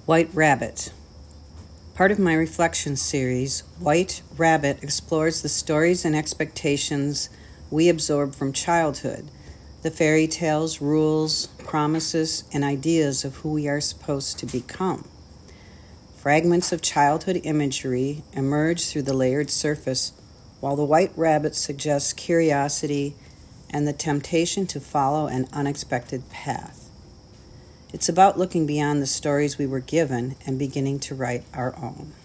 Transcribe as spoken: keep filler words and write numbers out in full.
White Rabbit. Part of my reflection series, White Rabbit explores the stories and expectations we absorb from childhood, the fairy tales, rules, promises, and ideas of who we are supposed to become. Fragments of childhood imagery emerge through the layered surface, while the White Rabbit suggests curiosity and the temptation to follow an unexpected path. It's about looking beyond the stories we were given and beginning to write our own.